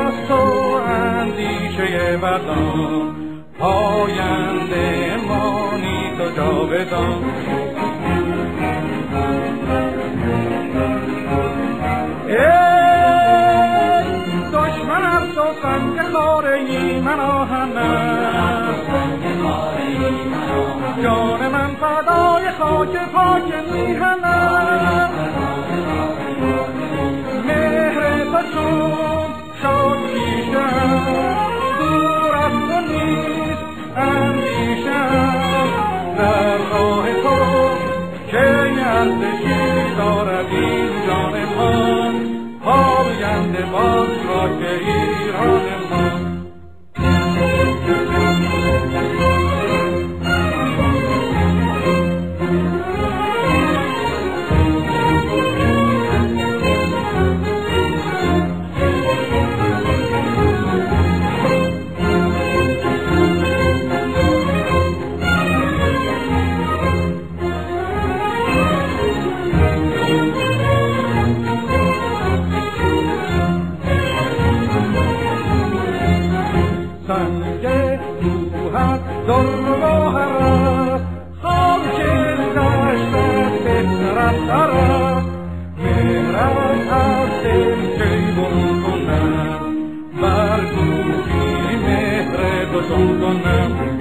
است و اندیشه بدان، پاینده مانی تو جاودان. دشمن است و سنگ خاره من آهن است، جان من فدای خاک پاک میهن است. مهر تو چون شد پیشم، دور از تو نیست اندیشم. در راه تو که ارزشی دارد این جان من، پاینده باز را که ایران من. سنگ روحت در گوهر است، خاک دشتت بهتر از سر است. مهرت از دل کی برون کنم، بر گوشی مهر تو چون کنم.